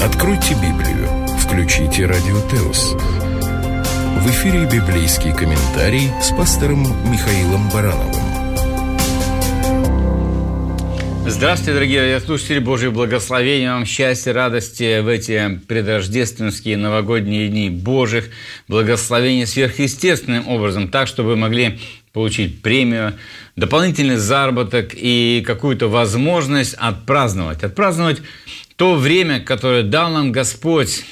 Откройте Библию, включите Радио Теос. В эфире библейский комментарий с пастором Михаилом Барановым. Здравствуйте, дорогие радиослушатели! Божьего благословения вам, счастья, радости в эти предрождественские новогодние дни Божьих, благословения сверхъестественным образом, так, чтобы вы могли получить премию, дополнительный заработок и какую-то возможность отпраздновать то время, которое дал нам Господь,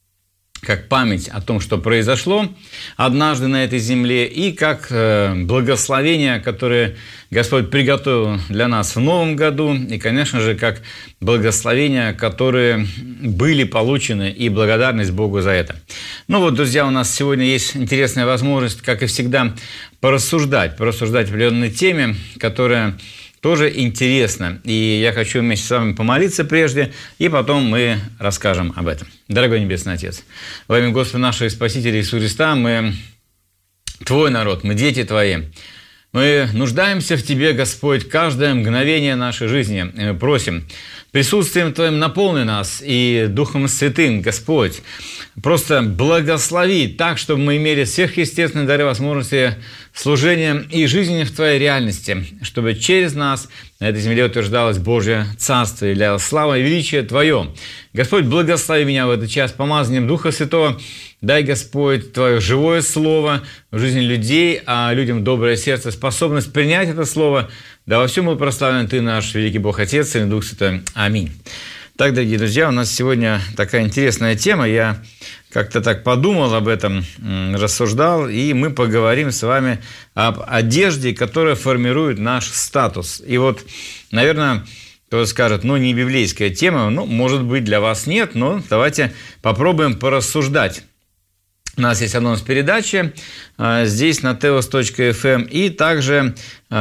как память о том, что произошло однажды на этой земле, и как благословение, которое Господь приготовил для нас в новом году, и, конечно же, как благословения, которые были получены, и благодарность Богу за это. Ну вот, друзья, у нас сегодня есть интересная возможность, как и всегда, порассуждать о определенной теме, которая тоже интересно. И я хочу вместе с вами помолиться прежде, и потом мы расскажем об этом. Дорогой Небесный Отец, во имя Господа нашего Спасителя Иисуса Христа, мы Твой народ, мы дети Твои. Мы нуждаемся в Тебе, Господь, каждое мгновение нашей жизни. И мы просим, присутствием Твоим наполни нас и Духом Святым, Господь, просто благослови так, чтобы мы имели сверхъестественные дары, возможности служения и жизни в Твоей реальности, чтобы через нас на этой земле утверждалось Божье Царство, являлось слава и величие Твое. Господь, благослови меня в этот час помазанием Духа Святого. Дай, Господь, Твое живое Слово в жизни людей, а людям доброе сердце, способность принять это Слово. Да во всем был прославлен Ты, наш великий Бог Отец, и Дух Святой. Аминь. Так, дорогие друзья, у нас сегодня такая интересная тема. Я как-то так подумал об этом, рассуждал, и мы поговорим с вами об одежде, которая формирует наш статус. И вот, наверное, кто-то скажет, не библейская тема, может быть, для вас нет, но давайте попробуем порассуждать. У нас есть анонс передачи здесь на teos.fm, и также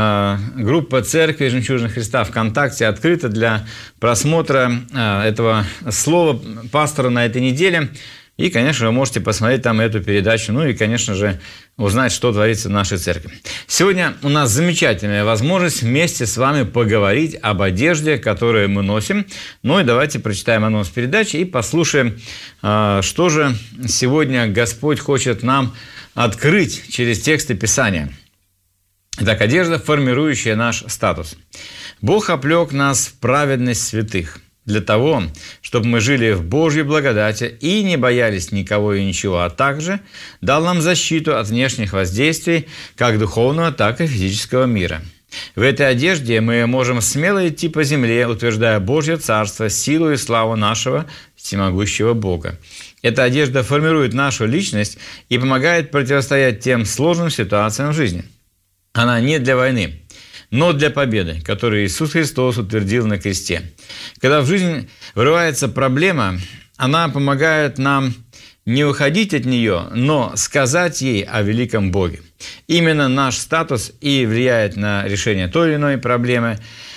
группа Церкви Жемчужина Христа ВКонтакте открыта для просмотра этого слова пастора на этой неделе. И, конечно, вы можете посмотреть там эту передачу, и, конечно же, узнать, что творится в нашей церкви. Сегодня у нас замечательная возможность вместе с вами поговорить об одежде, которую мы носим. И давайте прочитаем анонс передачи и послушаем, что же сегодня Господь хочет нам открыть через тексты Писания. Итак, одежда, формирующая наш статус. Бог облек нас в праведность святых, для того, чтобы мы жили в Божьей благодати и не боялись никого и ничего, а также дал нам защиту от внешних воздействий, как духовного, так и физического мира. В этой одежде мы можем смело идти по земле, утверждая Божье Царство, силу и славу нашего всемогущего Бога. Эта одежда формирует нашу личность и помогает противостоять тем сложным ситуациям в жизни. Она не для войны, но для победы, которую Иисус Христос утвердил на кресте. Когда в жизнь врывается проблема, она помогает нам не уходить от нее, но сказать ей о великом Боге. Именно наш статус и влияет на решение той или иной проблемы.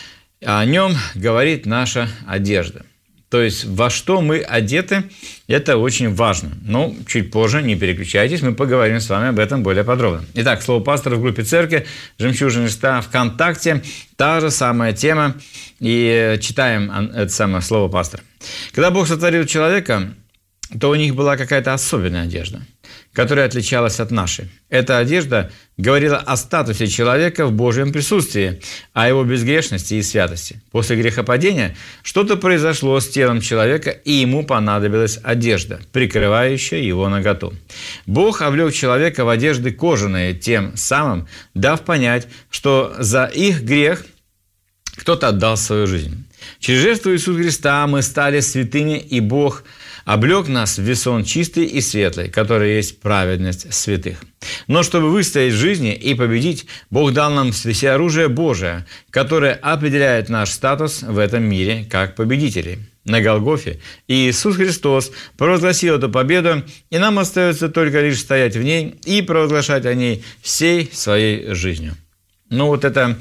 О нем говорит наша одежда. То есть, во что мы одеты, это очень важно. Но чуть позже, не переключайтесь, мы поговорим с вами об этом более подробно. Итак, слово пастора в группе Церкви Жемчужина Христа ВКонтакте. Та же самая тема. И читаем это самое слово пастора. Когда Бог сотворил человека, то у них была какая-то особенная одежда, которая отличалась от нашей. Эта одежда говорила о статусе человека в Божьем присутствии, о его безгрешности и святости. После грехопадения что-то произошло с телом человека, и ему понадобилась одежда, прикрывающая его наготу. Бог облек человека в одежды кожаные, тем самым дав понять, что за их грех кто-то отдал свою жизнь. Через жертву Иисуса Христа мы стали святыми, и Бог облек нас в весон чистый и светлый, который есть праведность святых. Но чтобы выстоять в жизни и победить, Бог дал нам всеоружие Божие, которое определяет наш статус в этом мире как победителей. На Голгофе Иисус Христос провозгласил эту победу, и нам остается только лишь стоять в ней и провозглашать о ней всей своей жизнью. Это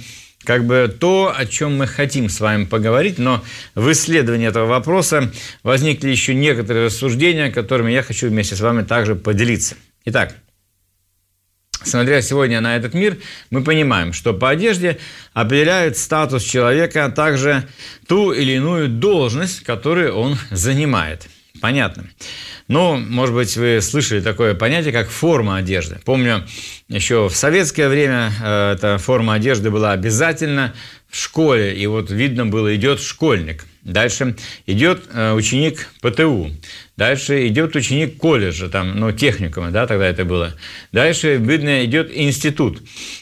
то, о чем мы хотим с вами поговорить, но в исследовании этого вопроса возникли еще некоторые рассуждения, которыми я хочу вместе с вами также поделиться. Итак, смотря сегодня на этот мир, мы понимаем, что по одежде определяет статус человека, а также ту или иную должность, которую он занимает. понятно. Ну, может быть, вы слышали такое понятие, как форма одежды. Помню, еще в советское время эта форма одежды была обязательна в школе, и вот видно было, идет школьник. Дальше идет ученик ПТУ. Дальше идет ученик колледжа, там, техникума, да, тогда это было. Дальше, видно, идет институт,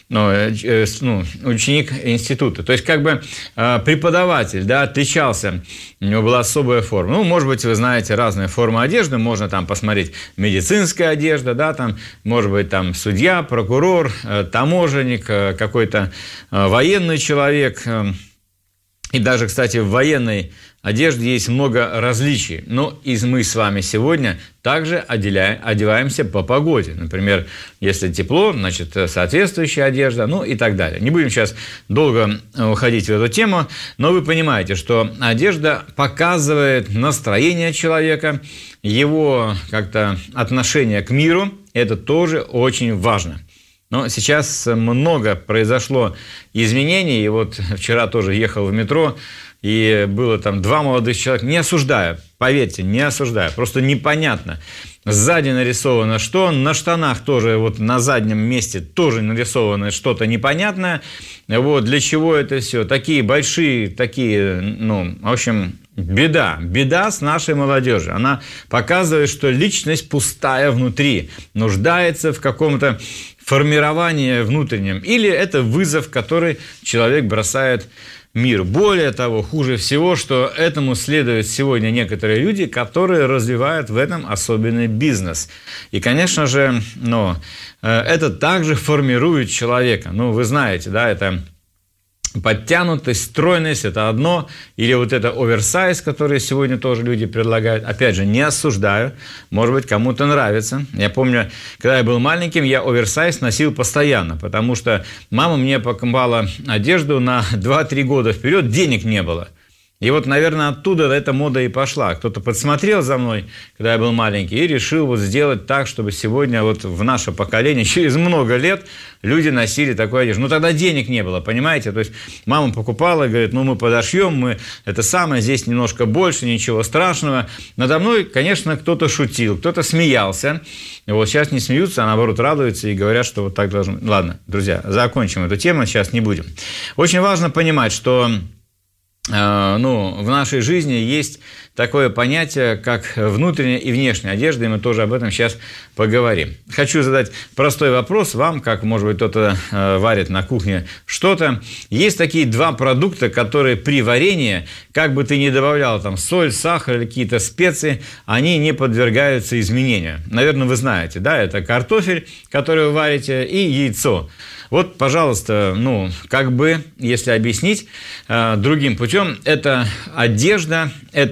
ученик института. То есть, как бы преподаватель, да, отличался, у него была особая форма. Ну, может быть, вы знаете разные формы одежды, можно там посмотреть медицинская одежда, да, там, может быть, там судья, прокурор, таможенник, какой-то военный человек. И даже, кстати, в военной одежде есть много различий. Но и мы с вами сегодня также одеваемся по погоде. Например, если тепло, значит, соответствующая одежда, ну и так далее. Не будем сейчас долго уходить в эту тему, но вы понимаете, что одежда показывает настроение человека, его как-то отношение к миру. Это тоже очень важно. Но сейчас много произошло изменений, и вот вчера тоже ехал в метро, и было там 2 молодых человека, не осуждаю, поверьте, не осуждаю, просто непонятно. Сзади нарисовано что, на штанах тоже, вот на заднем месте тоже нарисовано что-то непонятное. Вот для чего это все? Такие большие, в общем, беда с нашей молодежью. Она показывает, что личность пустая внутри, нуждается в каком-то формировании внутреннем, или это вызов, который человек бросает миру. Более того, хуже всего, что этому следуют сегодня некоторые люди, которые развивают в этом особенный бизнес. И, конечно же, это также формирует человека. Вы знаете, да, это подтянутость, стройность – это одно, или вот это оверсайз, который сегодня тоже люди предлагают. Опять же, не осуждаю, может быть, кому-то нравится. Я помню, когда я был маленьким, я оверсайз носил постоянно, потому что мама мне покупала одежду на 2-3 года вперед, денег не было. И вот, наверное, оттуда эта мода и пошла. Кто-то подсмотрел за мной, когда я был маленький, и решил вот сделать так, чтобы сегодня вот в наше поколение, через много лет, люди носили такую одежду. Тогда денег не было, понимаете? То есть мама покупала, говорит, мы подошьем, мы это самое, здесь немножко больше, ничего страшного. Надо мной, конечно, кто-то шутил, кто-то смеялся. И вот сейчас не смеются, а наоборот радуются и говорят, что вот так должно быть. Ладно, друзья, закончим эту тему, сейчас не будем. Очень важно понимать, что в нашей жизни есть такое понятие, как внутренняя и внешняя одежда, и мы тоже об этом сейчас поговорим. Хочу задать простой вопрос вам, как, может быть, кто-то варит на кухне что-то. Есть такие 2 продукта, которые при варении, как бы ты ни добавлял там соль, сахар или какие-то специи, они не подвергаются изменению. Наверное, вы знаете, да, это картофель, который вы варите, и яйцо. Вот, пожалуйста, если объяснить другим путем, эта одежда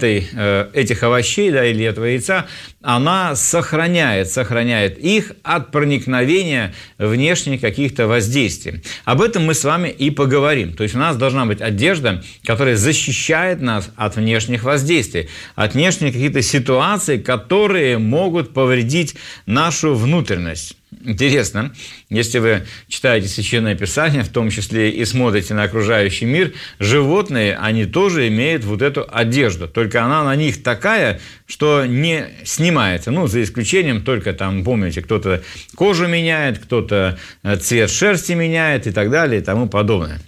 этих овощей, да, или этого яйца, она сохраняет их от проникновения внешних каких-то воздействий. Об этом мы с вами и поговорим. То есть у нас должна быть одежда, которая защищает нас от внешних воздействий, от внешних каких-то ситуаций, которые могут повредить нашу внутренность. Интересно, если вы читаете Священное Писание, в том числе и смотрите на окружающий мир, животные, они тоже имеют вот эту одежду, только она на них такая, что не снимается, за исключением только там, помните, кто-то кожу меняет, кто-то цвет шерсти меняет и так далее и тому подобное.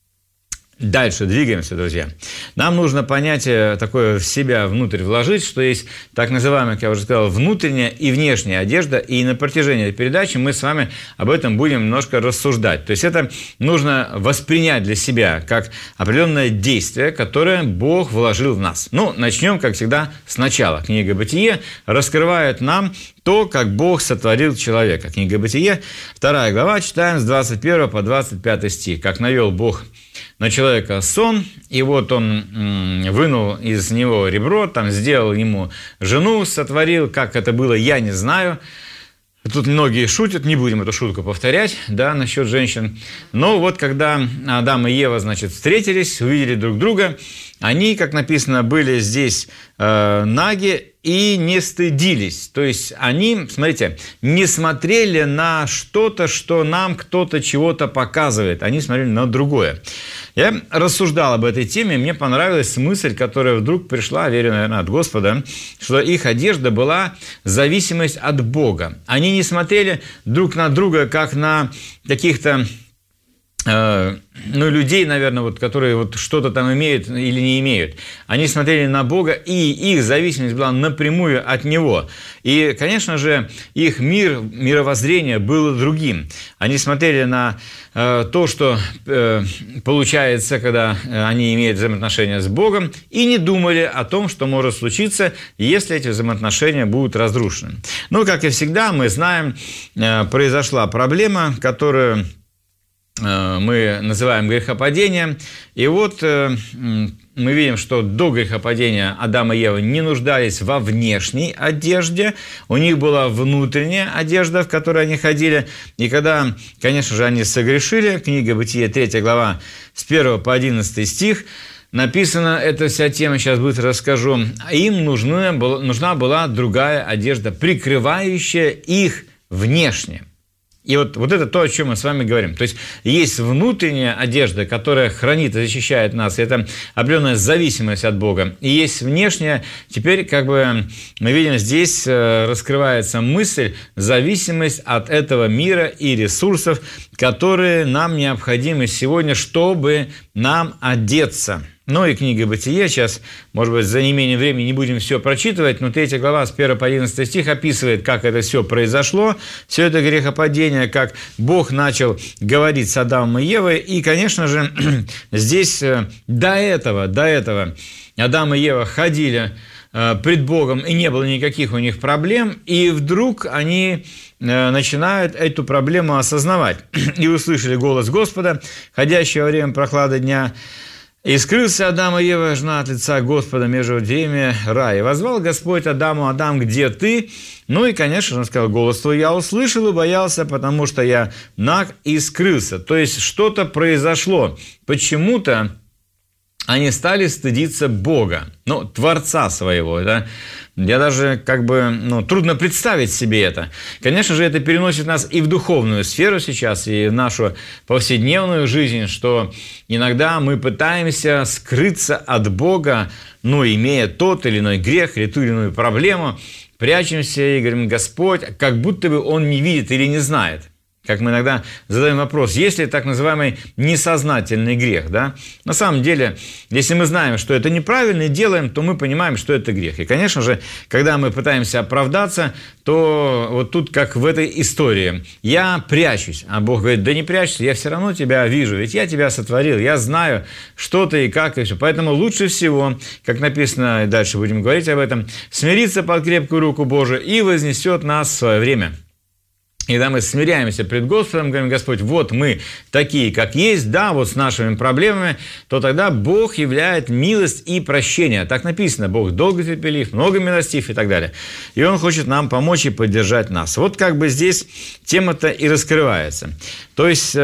Дальше двигаемся, друзья. Нам нужно понятие такое в себя внутрь вложить, что есть так называемая, как я уже сказал, внутренняя и внешняя одежда, и на протяжении этой передачи мы с вами об этом будем немножко рассуждать. То есть это нужно воспринять для себя как определенное действие, которое Бог вложил в нас. Начнем, как всегда, сначала. Книга «Бытие» раскрывает нам то, как Бог сотворил человека. Книга «Бытие», 2 глава, читаем с 21 по 25 стих. «Как навел Бог на человека сон, и вот он вынул из него ребро, там сделал ему жену, сотворил, как это было, я не знаю». Тут многие шутят, не будем эту шутку повторять, да, насчет женщин. Но вот когда Адам и Ева, встретились, увидели друг друга, они, как написано, были здесь наги и не стыдились. То есть они, смотрите, не смотрели на что-то, что нам кто-то чего-то показывает. Они смотрели на другое. Я рассуждал об этой теме, мне понравилась мысль, которая вдруг пришла, верю, наверное, от Господа, что их одежда была зависимость от Бога. Они не смотрели друг на друга, как на каких-то людей, наверное, вот, которые вот что-то там имеют или не имеют. Они смотрели на Бога, и их зависимость была напрямую от Него. И, конечно же, их мировоззрение было другим. Они смотрели на то, что получается, когда они имеют взаимоотношения с Богом, и не думали о том, что может случиться, если эти взаимоотношения будут разрушены. Ну, как и всегда, мы знаем, произошла проблема, которую мы называем грехопадением. И вот мы видим, что до грехопадения Адам и Ева не нуждались во внешней одежде. У них была внутренняя одежда, в которой они ходили. И когда, конечно же, они согрешили, книга Бытие, 3 глава, с 1 по 11 стих, написана эта вся тема, сейчас быстро расскажу. Им нужна была другая одежда, прикрывающая их внешне. И вот это то, о чем мы с вами говорим. То есть есть внутренняя одежда, которая хранит и защищает нас. Это определенная зависимость от Бога. И есть внешняя. Теперь как бы мы видим, здесь раскрывается мысль, зависимость от этого мира и ресурсов, которые нам необходимы сегодня, чтобы нам одеться. Ну и книга Бытие, сейчас, может быть, за неимением времени не будем все прочитывать, но 3 глава с 1 по 11 стих описывает, как это все произошло, все это грехопадение, как Бог начал говорить с Адамом и Евой, и, конечно же, здесь до этого Адам и Ева ходили пред Богом, и не было никаких у них проблем, и вдруг они начинают эту проблему осознавать. «И услышали голос Господа, ходящего во время прохлады дня, и скрылся Адам и Ева, жена от лица Господа между деревьями рая. Возвал Господь Адаму: Адам, где ты? Ну и, конечно, он сказал: голос твой я услышал и боялся, потому что я наг и скрылся». То есть что-то произошло. Почему-то они стали стыдиться Бога, Творца своего, да. Я даже трудно представить себе это. Конечно же, это переносит нас и в духовную сферу сейчас, и в нашу повседневную жизнь, что иногда мы пытаемся скрыться от Бога, имея тот или иной грех, или ту или иную проблему, прячемся и говорим: Господь, как будто бы Он не видит или не знает. Как мы иногда задаем вопрос, есть ли так называемый несознательный грех, да? На самом деле, если мы знаем, что это неправильно и делаем, то мы понимаем, что это грех. И, конечно же, когда мы пытаемся оправдаться, то вот тут, как в этой истории, я прячусь, а Бог говорит: да не прячься, я все равно тебя вижу, ведь я тебя сотворил, я знаю, что ты и как, и все. Поэтому лучше всего, как написано, и дальше будем говорить об этом, смириться под крепкую руку Божию, и вознесет нас в свое время. И когда мы смиряемся пред Господом, говорим: Господь, вот мы такие, как есть, да, вот с нашими проблемами, то тогда Бог являет милость и прощение. Так написано: Бог долготерпелив, много милостив и так далее. И Он хочет нам помочь и поддержать нас. Вот как бы здесь тема-то и раскрывается. То есть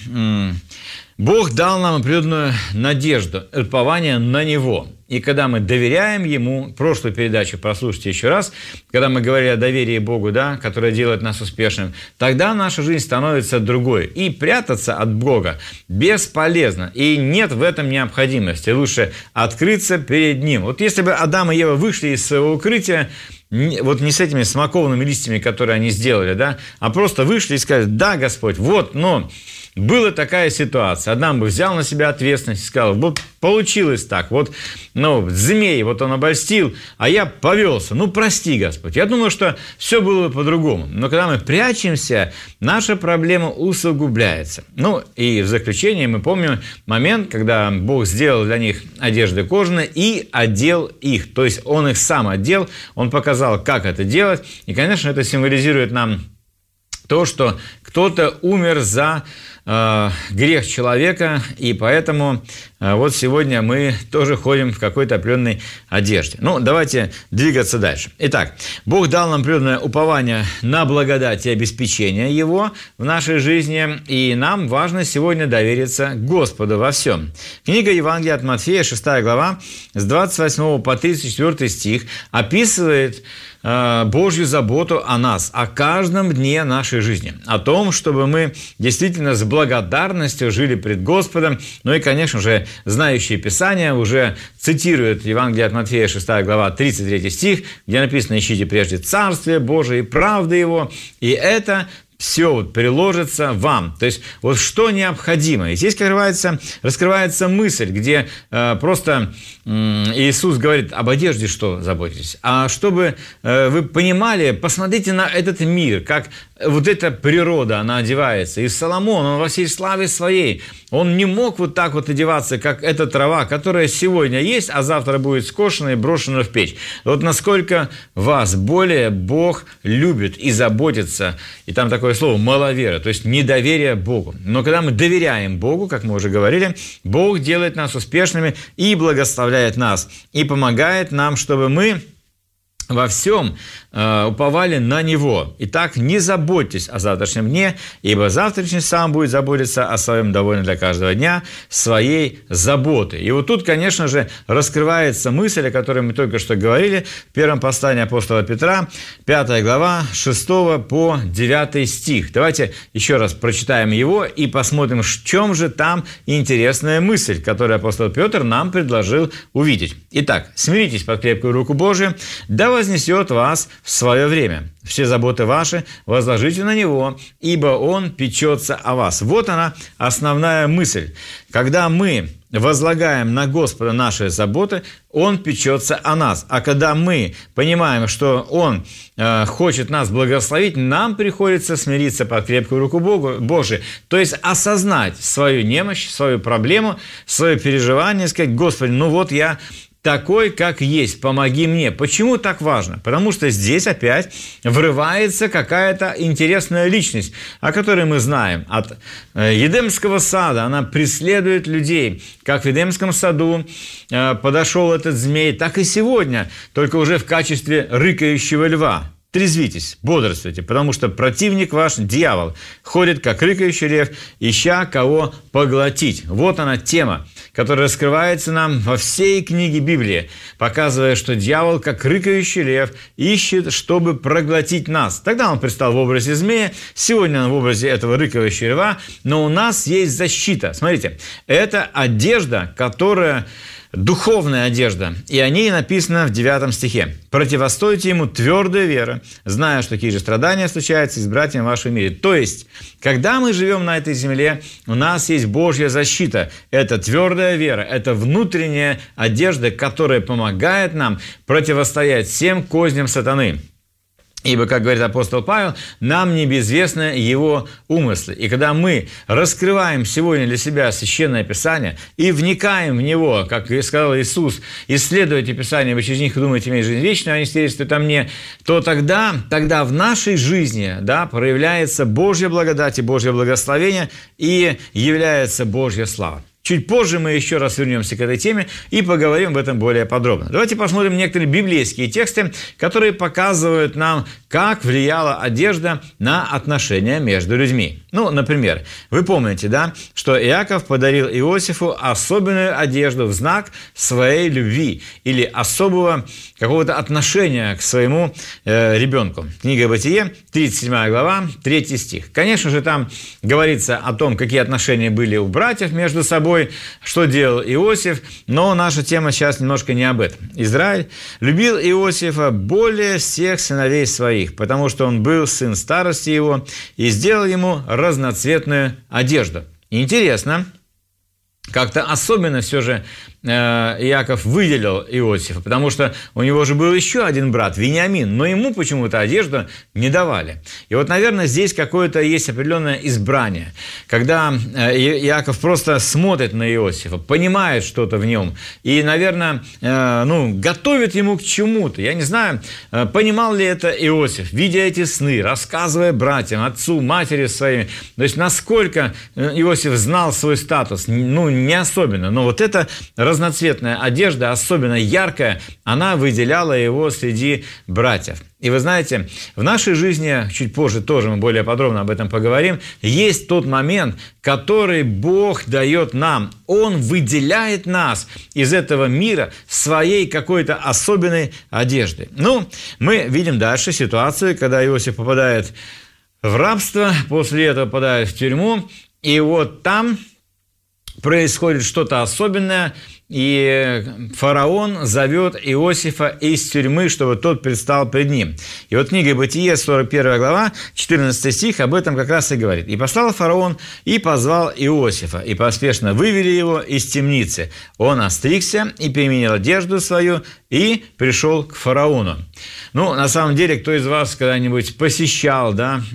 Бог дал нам определенную надежду, упование на Него. И когда мы доверяем Ему, прошлую передачу прослушайте еще раз, когда мы говорили о доверии Богу, да, которое делает нас успешным, тогда наша жизнь становится другой. И прятаться от Бога бесполезно. И нет в этом необходимости. Лучше открыться перед Ним. Вот если бы Адам и Ева вышли из своего укрытия, вот не с этими смоковными листьями, которые они сделали, да, а просто вышли и сказали: да, Господь, вот, была такая ситуация. Адам бы взял на себя ответственность и сказал: вот получилось так, вот, змей, вот он обольстил, а я повелся, прости, Господь. Я думаю, что все было бы по-другому. Но когда мы прячемся, наша проблема усугубляется. И в заключение мы помним момент, когда Бог сделал для них одежды кожаные и одел их. То есть Он их сам одел, Он показал, как это делать. И, конечно, это символизирует нам то, что кто-то умер за грех человека, и поэтому вот сегодня мы тоже ходим в какой-то определенной одежде. Ну, давайте двигаться дальше. Итак, Бог дал нам определенное упование на благодать и обеспечение Его в нашей жизни, и нам важно сегодня довериться Господу во всем. Книга Евангелия от Матфея, 6 глава, с 28 по 34 стих описывает Божью заботу о нас, о каждом дне нашей жизни, о том, чтобы мы действительно с благодарностью жили пред Господом. Ну и, конечно же, знающие Писания уже цитируют Евангелие от Матфея, 6 глава, 33 стих, где написано: «Ищите прежде Царствие Божие и правды Его, и это все вот приложится вам». То есть, вот что необходимо. И здесь раскрывается мысль, где просто Иисус говорит: об одежде что заботитесь? А чтобы вы понимали, посмотрите на этот мир, как вот эта природа, она одевается. И Соломон, он во всей славе своей, он не мог вот так вот одеваться, как эта трава, которая сегодня есть, а завтра будет скошена и брошена в печь. Вот насколько вас более Бог любит и заботится. И там такое слово «маловера», то есть недоверие Богу. Но когда мы доверяем Богу, как мы уже говорили, Бог делает нас успешными и благословляет нас, и помогает нам, чтобы мы во всем уповали на Него. Итак, не заботьтесь о завтрашнем дне, ибо завтрашний сам будет заботиться о своем довольно для каждого дня своей заботы. И вот тут, конечно же, раскрывается мысль, о которой мы только что говорили, в первом послании апостола Петра, 5 глава, 6 по 9 стих. Давайте еще раз прочитаем его и посмотрим, в чем же там интересная мысль, которую апостол Петр нам предложил увидеть. Итак, смиритесь под крепкую руку Божию, да вознесет вас в свое время. Все заботы ваши возложите на Него, ибо Он печется о вас. Вот она, основная мысль. Когда мы возлагаем на Господа наши заботы, Он печется о нас. А когда мы понимаем, что Он хочет нас благословить, нам приходится смириться под крепкую руку Божию. То есть осознать свою немощь, свою проблему, свое переживание, сказать: Господи, ну вот я такой, как есть, помоги мне. Почему так важно? Потому что здесь опять врывается какая-то интересная личность, о которой мы знаем. От Едемского сада она преследует людей. Как в Едемском саду подошел этот змей, так и сегодня, только уже в качестве рыкающего льва. Трезвитесь, бодрствуйте, потому что противник ваш, дьявол, ходит, как рыкающий лев, ища кого поглотить. Вот она тема, которая раскрывается нам во всей книге Библии, показывая, что дьявол, как рыкающий лев, ищет, чтобы проглотить нас. Тогда он предстал в образе змея, сегодня он в образе этого рыкающего льва, но у нас есть защита. Смотрите, это одежда, которая... духовная одежда, и о ней написано в 9 стихе. «Противостойте ему твердая вера, зная, что такие же страдания случаются и с братьями в вашем мире». То есть, когда мы живем на этой земле, у нас есть Божья защита. Это твердая вера, это внутренняя одежда, которая помогает нам противостоять всем козням сатаны. Ибо, как говорит апостол Павел, нам не безвестны его умыслы. И когда мы раскрываем сегодня для себя Священное Писание и вникаем в него, как и сказал Иисус: исследуйте Писание, вы через них думаете иметь жизнь вечную, они свидетельствуют о мне, то тогда в нашей жизни проявляется Божья благодать и Божье благословение, и является Божья слава. Чуть позже мы еще раз вернемся к этой теме и поговорим об этом более подробно. Давайте посмотрим некоторые библейские тексты, которые показывают нам, как влияла одежда на отношения между людьми. Ну, например, вы помните, что Иаков подарил Иосифу особенную одежду в знак своей любви или особого какого-то отношения к своему ребенку. Книга Бытие, 37 глава, 3 стих. Конечно же, там говорится о том, какие отношения были у братьев между собой, что делал Иосиф, но наша тема сейчас немножко не об этом. Израиль любил Иосифа более всех сыновей своих, потому что он был сын старости его, и сделал ему разноцветную одежду. Интересно, как-то особенно все же Иаков выделил Иосифа, потому что у него же был еще один брат, Вениамин, но ему почему-то одежду не давали. И вот, наверное, здесь какое-то есть определенное избрание, когда Иаков просто смотрит на Иосифа, понимает что-то в нем и, наверное, готовит ему к чему-то. Я не знаю, понимал ли это Иосиф, видя эти сны, рассказывая братьям, отцу, матери своими. То есть, насколько Иосиф знал свой статус, не особенно, но вот это разноцветная одежда, особенно яркая, она выделяла его среди братьев. И вы знаете, в нашей жизни, чуть позже тоже мы более подробно об этом поговорим, есть тот момент, который Бог дает нам. Он выделяет нас из этого мира своей какой-то особенной одеждой. Мы видим дальше ситуацию, когда Иосиф попадает в рабство, после этого попадает в тюрьму, и вот там происходит что-то особенное, и фараон зовет Иосифа из тюрьмы, чтобы тот предстал пред ним. И вот книга Бытие, 41 глава, 14 стих, об этом как раз и говорит. «И послал фараон, и позвал Иосифа, и поспешно вывели его из темницы. Он остригся и переменил одежду свою, и пришел к фараону». На самом деле, кто из вас когда-нибудь посещал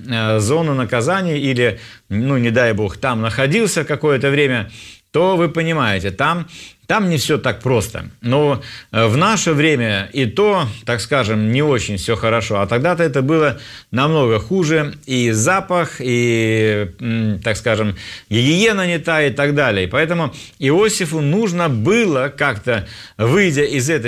зону наказания или, не дай бог, там находился какое-то время, то вы понимаете, там не все так просто. Но в наше время и то, так скажем, не очень все хорошо. А тогда-то это было намного хуже. И запах, и, так скажем, гигиена не та и так далее. И поэтому Иосифу нужно было как-то, выйдя из этой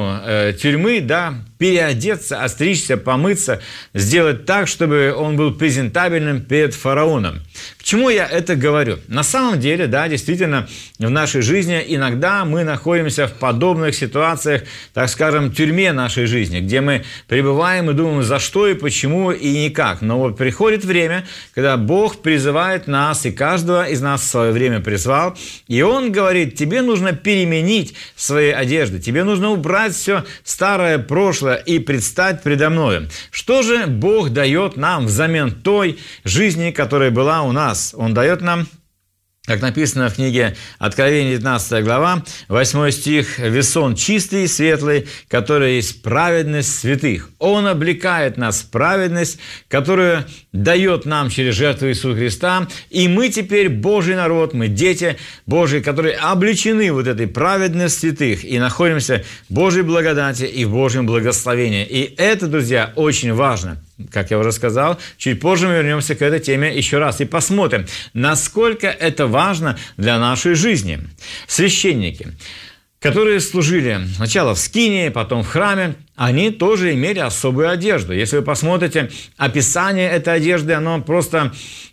тюрьмы, переодеться, остричься, помыться, сделать так, чтобы он был презентабельным перед фараоном. К чему я это говорю? На самом деле, действительно, в нашей жизни иногда мы находимся в подобных ситуациях, так скажем, в тюрьме нашей жизни, где мы пребываем и думаем, за что и почему и никак. Но вот приходит время, когда Бог призывает нас, и каждого из нас в свое время призвал, и Он говорит, тебе нужно переменить свои одежды, тебе нужно убрать все старое прошлое и предстать предо мною. Что же Бог дает нам взамен той жизни, которая была у нас? Он дает нам, как написано в книге Откровения, 19 глава, 8 стих, «Весон чистый и светлый, который есть праведность святых». Он облекает нас в праведность, которую дает нам через жертву Иисуса Христа, и мы теперь Божий народ, мы дети Божьи, которые облечены вот этой праведностью святых, и находимся в Божьей благодати и в Божьем благословении. И это, друзья, очень важно. Как я уже сказал, чуть позже мы вернемся к этой теме еще раз и посмотрим, насколько это важно для нашей жизни. Священники, которые служили сначала в скинии, потом в храме, они тоже имели особую одежду. Если вы посмотрите описание этой одежды, оно просто,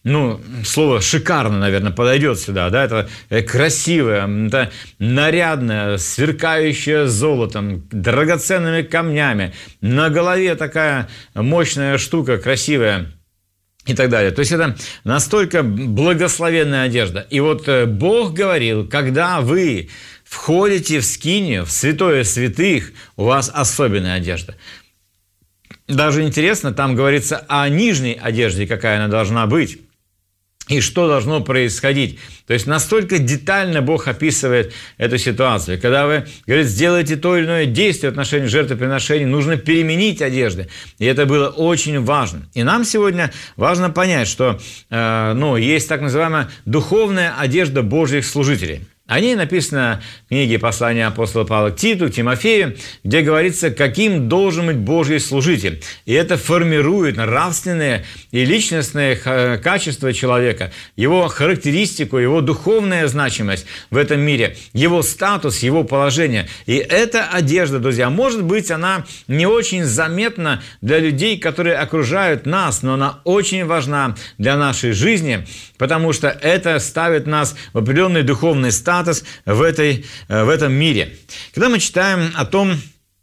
слово «шикарно», наверное, подойдет сюда. Это красивое, это нарядное, сверкающее золотом, драгоценными камнями. На голове такая мощная штука, красивая. И так далее. То есть это настолько благословенная одежда. И вот Бог говорил, когда вы входите в скинию, в святое святых, у вас особенная одежда. Даже интересно, там говорится о нижней одежде, какая она должна быть. И что должно происходить. То есть настолько детально Бог описывает эту ситуацию. Когда вы, говорит, сделаете то или иное действие в отношении жертвоприношений, нужно переменить одежды. И это было очень важно. И нам сегодня важно понять, что есть так называемая духовная одежда Божьих служителей. О ней написано в книге послания апостола Павла к Титу, к Тимофею, где говорится, каким должен быть Божий служитель. И это формирует нравственные и личностные качества человека, его характеристику, его духовная значимость в этом мире, его статус, его положение. И эта одежда, друзья, может быть, она не очень заметна для людей, которые окружают нас, но она очень важна для нашей жизни, потому что это ставит нас в определенный духовный статус в этом мире. Когда мы читаем о том,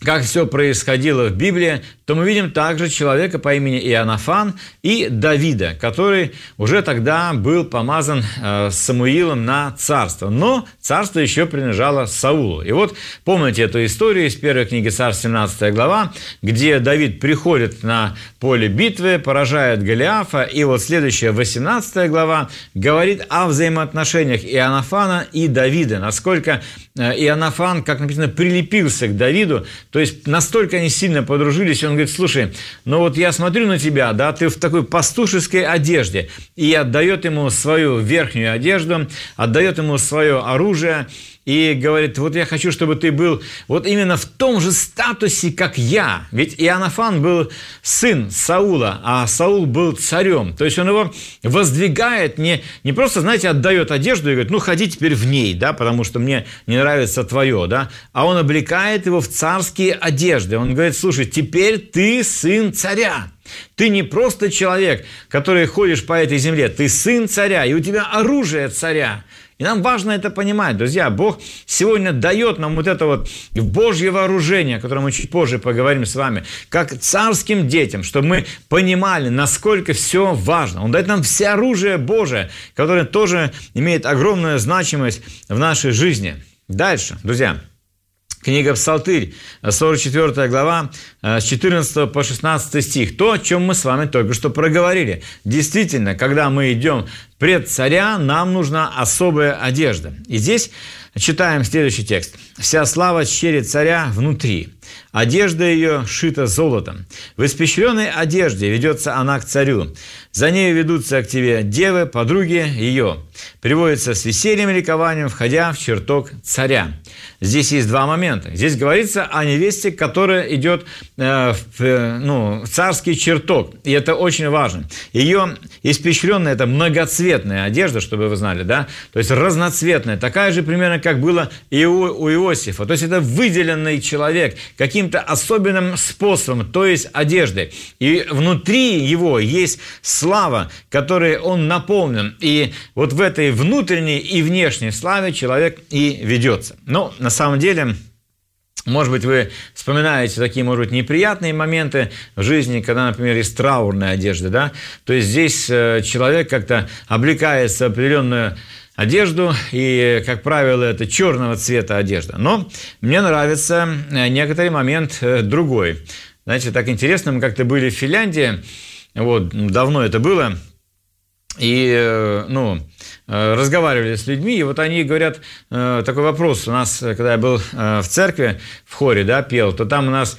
как все происходило в Библии, то мы видим также человека по имени Иоаннафан и Давида, который уже тогда был помазан Самуилом на царство. Но царство еще принадлежало Саулу. И вот помните эту историю из первой книги Царств, 17 глава, где Давид приходит на поле битвы, поражает Голиафа, и вот следующая 18 глава говорит о взаимоотношениях Иоаннафана и Давида, насколько Иоаннафан, как написано, прилепился к Давиду, то есть настолько они сильно подружились, и он говорит: слушай, ну вот я смотрю на тебя, да, ты в такой пастушеской одежде, и отдает ему свою верхнюю одежду, отдает ему свое оружие, и говорит: вот я хочу, чтобы ты был вот именно в том же статусе, как я. Ведь Иоаннафан был сын Саула, а Саул был царем. То есть он его воздвигает, не просто, знаете, отдает одежду и говорит: ну, ходи теперь в ней, да, потому что мне не нравится твое, да. А он облекает его в царские одежды. Он говорит: слушай, теперь ты сын царя. Ты не просто человек, который ходишь по этой земле, ты сын царя, и у тебя оружие царя. И нам важно это понимать, друзья. Бог сегодня дает нам вот это вот Божье вооружение, о котором мы чуть позже поговорим с вами, как царским детям, чтобы мы понимали, насколько все важно. Он дает нам все оружие Божие, которое тоже имеет огромную значимость в нашей жизни. Дальше, друзья. Книга Псалтырь, 44 глава, с 14 по 16 стих. То, о чем мы с вами только что проговорили. Действительно, когда мы идем пред царя, нам нужна особая одежда. И здесь читаем следующий текст. «Вся слава чере царя внутри, одежда ее шита золотом. В испещренной одежде ведется она к царю. За нею ведутся к тебе девы, подруги ее. Приводится с весельем и ликованием, входя в чертог царя». Здесь есть два момента. Здесь говорится о невесте, которая идет в царский чертог. И это очень важно. Ее испещренная, это многоцветная одежда, чтобы вы знали, да? То есть разноцветная. Такая же примерно, как было и у Иосифа. То есть это выделенный человек каким-то особенным способом, то есть одеждой. И внутри его есть слава, которой он наполнен. И вот в этой внутренней и внешней славе человек и ведется. Но на самом деле, может быть, вы вспоминаете такие, может быть, неприятные моменты в жизни, когда, например, есть траурная одежда, да? То есть здесь человек как-то облекается в определенную одежду, и, как правило, это черного цвета одежда. Но мне нравится некоторый момент другой. Знаете, так интересно, мы как-то были в Финляндии, вот, давно это было, и, разговаривали с людьми, и вот они говорят, такой вопрос, у нас, когда я был в церкви, в хоре, да, пел, то там у нас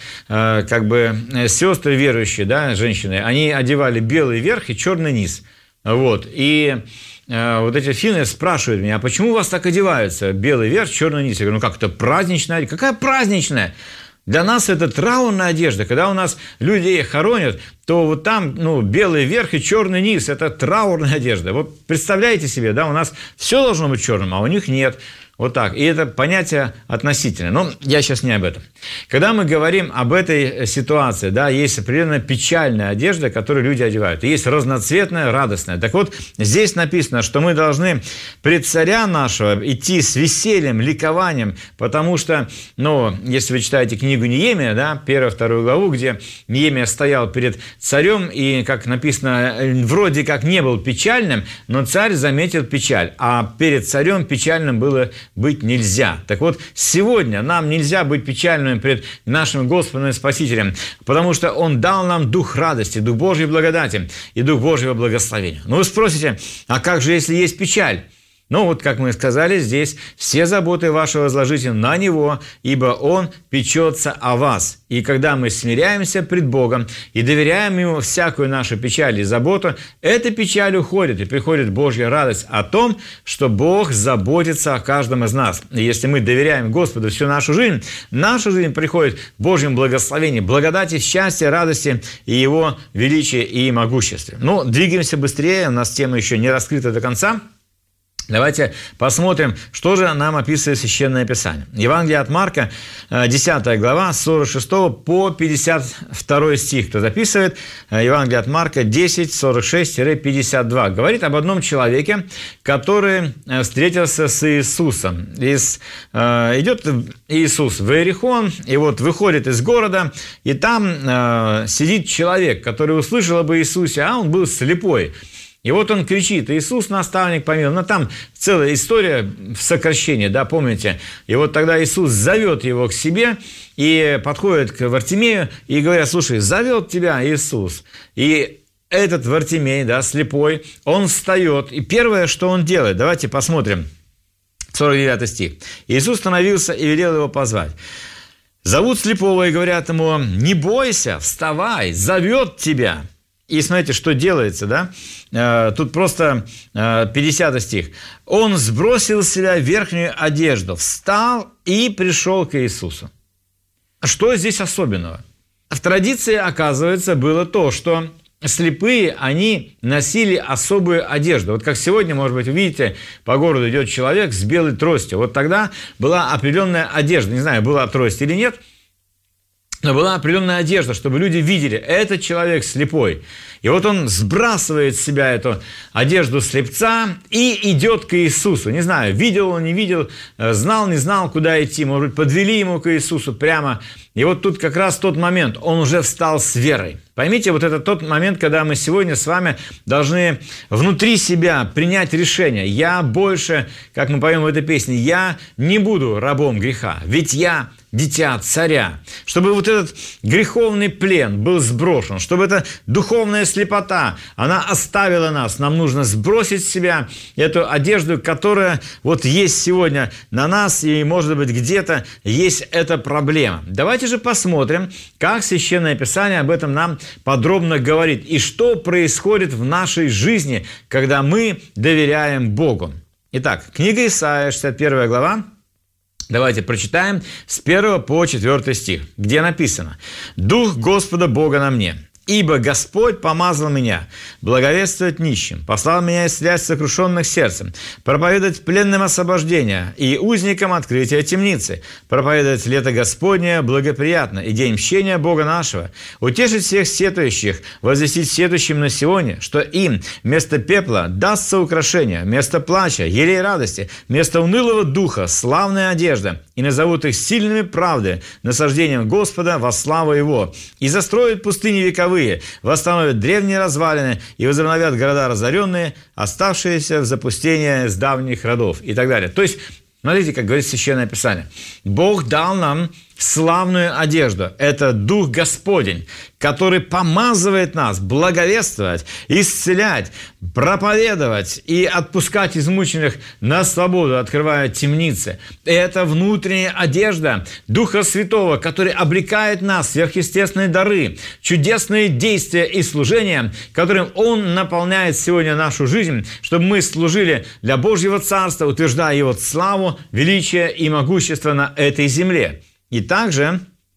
сестры верующие, да, женщины, они одевали белый верх и черный низ, вот, и вот эти финны спрашивают меня: а почему у вас так одеваются, белый верх, черный низ? Я говорю: ну как это, праздничная? Какая праздничная? Для нас это траурная одежда. Когда у нас людей хоронят, то вот там, белый верх и черный низ – это траурная одежда. Вот представляете себе, да, у нас все должно быть черным, а у них нет. Вот так. И это понятие относительное. Но я сейчас не об этом. Когда мы говорим об этой ситуации, да, есть определенная печальная одежда, которую люди одевают. И есть разноцветная, радостная. Так вот, здесь написано, что мы должны пред царя нашего идти с весельем, ликованием, потому что, если вы читаете книгу Неемия, да, 1-2 главу, где Неемия стоял перед царем, и, как написано, вроде как не был печальным, но царь заметил печаль, а перед царем печальным было быть нельзя. Так вот, сегодня нам нельзя быть печальными пред нашим Господом и Спасителем, потому что Он дал нам дух радости, дух Божьей благодати и дух Божьего благословения. Но вы спросите: а как же, если есть печаль? Вот, как мы сказали, здесь все заботы ваши возложите на Него, ибо Он печется о вас. И когда мы смиряемся пред Богом и доверяем Ему всякую нашу печаль и заботу, эта печаль уходит, и приходит Божья радость о том, что Бог заботится о каждом из нас. И если мы доверяем Господу всю наша жизнь приходит в Божьем благословении, благодати, счастья, радости и Его величия и могуществе. Двигаемся быстрее, у нас тема еще не раскрыта до конца. Давайте посмотрим, что же нам описывает Священное Писание. Евангелие от Марка, 10 глава, с 46 по 52 стих. Кто записывает? Евангелие от Марка 10, 46-52. Говорит об одном человеке, который встретился с Иисусом. Идет Иисус в Иерихон, и вот выходит из города, и там сидит человек, который услышал об Иисусе, а он был слепой. И вот он кричит: «Иисус, наставник, помилуй». Но там целая история в сокращении, да, помните? И вот тогда Иисус зовет его к себе и подходит к Вартимею и говорит: «Слушай, зовет тебя Иисус». И этот Вартимей, да, слепой, он встает, и первое, что он делает, давайте посмотрим, 49 стих. «Иисус остановился и велел его позвать. Зовут слепого и говорят ему: не бойся, вставай, зовет тебя». И смотрите, что делается, да? Тут просто 50 стих. «Он сбросил с себя верхнюю одежду, встал и пришел к Иисусу». Что здесь особенного? В традиции, оказывается, было то, что слепые, они носили особую одежду. Вот как сегодня, может быть, увидите, по городу идет человек с белой тростью. Вот тогда была определенная одежда. Не знаю, была трость или нет, но была определенная одежда, чтобы люди видели, этот человек слепой. И вот он сбрасывает с себя эту одежду слепца и идет к Иисусу. Не знаю, видел он, не видел, знал, не знал, куда идти. Может быть, подвели ему к Иисусу прямо. И вот тут как раз тот момент, он уже встал с верой. Поймите, вот это тот момент, когда мы сегодня с вами должны внутри себя принять решение. Я больше, как мы поем в этой песне, я не буду рабом греха, ведь я дитя царя. Чтобы вот этот греховный плен был сброшен, чтобы эта духовная слепота, она оставила нас. Нам нужно сбросить с себя эту одежду, которая вот есть сегодня на нас, и, может быть, где-то есть эта проблема. Давайте же посмотрим, как Священное Писание об этом нам подробно говорит, и что происходит в нашей жизни, когда мы доверяем Богу. Итак, книга Исаия, 61 глава. Давайте прочитаем с 1 по 4 стих, где написано: «Дух Господа Бога на мне, ибо Господь помазал меня благовествовать нищим, послал меня исцелять сокрушенных сердцем, проповедовать пленным освобождение и узникам открытие темницы, проповедовать лето Господнее благоприятно и день мщения Бога нашего, утешить всех сетующих, возвестить сетующим на Сионе, что им вместо пепла дастся украшение, вместо плача елей радости, вместо унылого духа славная одежда, и назовут их сильными правды, насаждением Господа во славу Его, и застроят пустыни вековые, восстановят древние развалины и возобновят города разоренные, оставшиеся в запустении с давних родов», и так далее. То есть, смотрите, как говорит Священное Писание. Бог дал нам славную одежду. Это Дух Господень, который помазывает нас благовествовать, исцелять, проповедовать и отпускать измученных на свободу, открывая темницы. Это внутренняя одежда Духа Святого, который облекает нас в сверхъестественные дары, чудесные действия и служения, которым Он наполняет сегодня нашу жизнь, чтобы мы служили для Божьего Царства, утверждая Его славу, величие и могущество на этой земле. И также,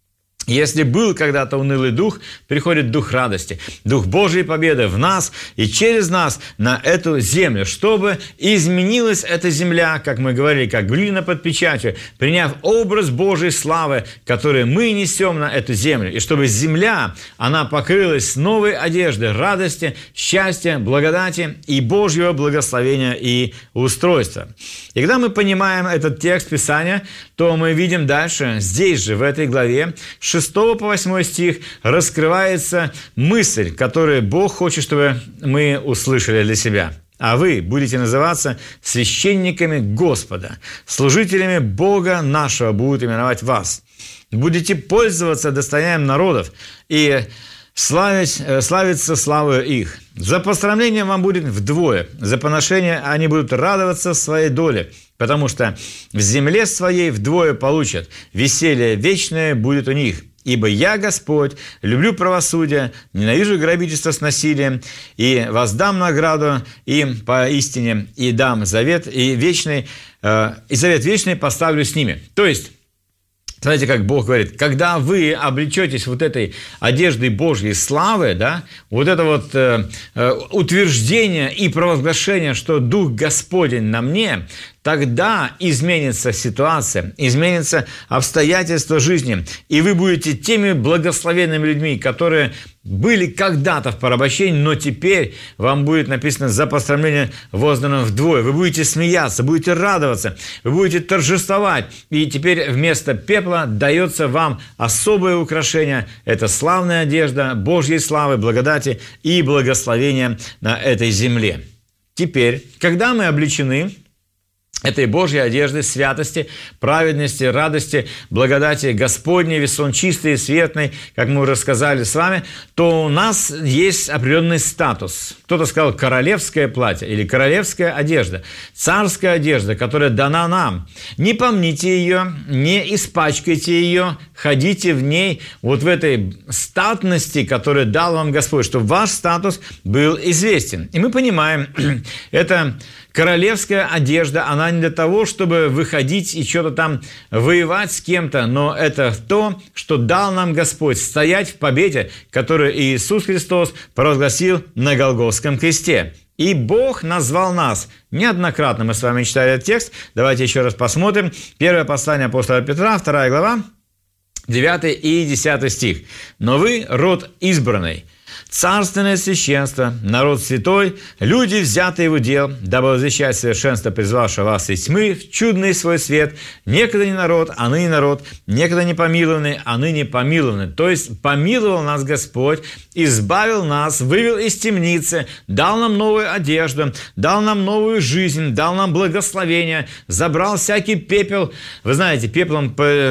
если был когда-то унылый дух, приходит дух радости, дух Божьей победы в нас и через нас на эту землю, чтобы изменилась эта земля, как мы говорили, как глина под печатью, приняв образ Божьей славы, который мы несем на эту землю, и чтобы земля, она покрылась новой одеждой радости, счастья, благодати и Божьего благословения и устройства. И когда мы понимаем этот текст Писания, то мы видим дальше, здесь же, в этой главе, 6 по 8 стих, раскрывается мысль, которую Бог хочет, чтобы мы услышали для себя. «А вы будете называться священниками Господа, служителями Бога нашего будут именовать вас. Будете пользоваться достоянием народов и славиться славою их. За посрамление вам будет вдвое, за поношение они будут радоваться своей доле, потому что в земле своей вдвое получат, веселье вечное будет у них. Ибо я, Господь, люблю правосудие, ненавижу грабительство с насилием, и воздам награду им поистине, и дам завет, и завет вечный поставлю с ними». То есть, Знаете, как Бог говорит, когда вы облечетесь вот этой одеждой Божьей славы, да, вот это вот утверждение и провозглашение, что Дух Господень на мне, тогда изменится ситуация, изменится обстоятельства жизни, и вы будете теми благословенными людьми, которые были когда-то в порабощении, но теперь вам будет написано за посрамление воздано вдвое. Вы будете смеяться, будете радоваться, вы будете торжествовать. И теперь вместо пепла дается вам особое украшение. Это славная одежда Божьей славы, благодати и благословения на этой земле. Теперь, когда мы облечены этой Божьей одежды, святости, праведности, радости, благодати Господней, весь он чистый и светлый, как мы уже сказали с вами, то у нас есть определенный статус. Кто-то сказал королевское платье или королевская одежда, царская одежда, которая дана нам. Не помните ее, не испачкайте ее, ходите в ней, вот в этой статности, которую дал вам Господь, чтобы ваш статус был известен. И мы понимаем, это королевская одежда, она не для того, чтобы выходить и что-то там воевать с кем-то, но это то, что дал нам Господь, стоять в победе, которую Иисус Христос провозгласил на Голгофском кресте. И Бог назвал нас. Неоднократно мы с вами читали этот текст. Давайте еще раз посмотрим. Первое послание апостола Петра, 2 глава, 9 и 10 стих. «Но вы род избранный, царственное священство, народ святой, люди, взятые в удел, дабы возвещать совершенство, призвавшего вас из тьмы в чудный свой свет, некогда не народ, а ныне народ, некогда не помилованный, а ныне помилованный». То есть помиловал нас Господь, избавил нас, вывел из темницы, дал нам новую одежду, дал нам новую жизнь, дал нам благословение, забрал всякий пепел. Вы знаете, пеплом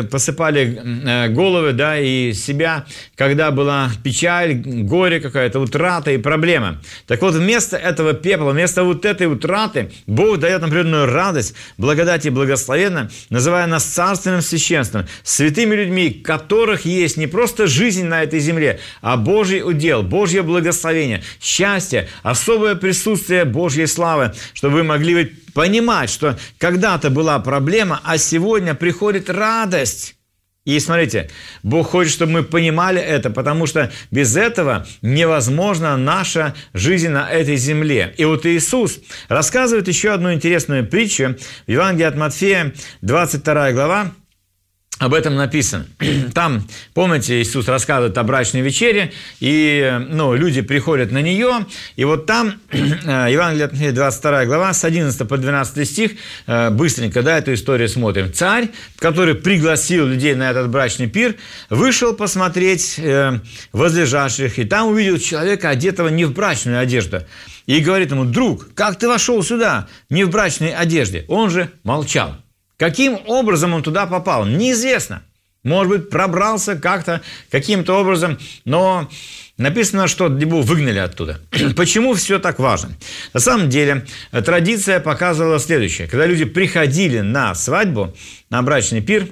посыпали головы, да, и себя, когда была печаль, горе, какая-то утрата и проблема. Так вот, вместо этого пепла, вместо вот этой утраты, Бог дает нам определенную радость, благодать и благословенно, называя нас царственным священством, святыми людьми, которых есть не просто жизнь на этой земле, а Божий удел, Божье благословение, счастье, особое присутствие Божьей славы, чтобы вы могли понимать, что когда-то была проблема, а сегодня приходит радость. И смотрите, Бог хочет, чтобы мы понимали это, потому что без этого невозможна наша жизнь на этой земле. И вот Иисус рассказывает еще одну интересную притчу в Евангелии от Матфея, 22 глава. Об этом написано. Там, помните, Иисус рассказывает о брачной вечере, и люди приходят на нее, и вот там, Евангелие от Матфея, 22 глава, с 11 по 12 стих, быстренько, да, эту историю смотрим. Царь, который пригласил людей на этот брачный пир, вышел посмотреть возлежавших, и там увидел человека, одетого не в брачную одежду, и говорит ему: «Друг, как ты вошел сюда не в брачной одежде?» Он же молчал. Каким образом он туда попал, неизвестно. Может быть, пробрался как-то, каким-то образом, но написано, что его выгнали оттуда. Почему все так важно? На самом деле, традиция показывала следующее. Когда люди приходили на свадьбу, на брачный пир,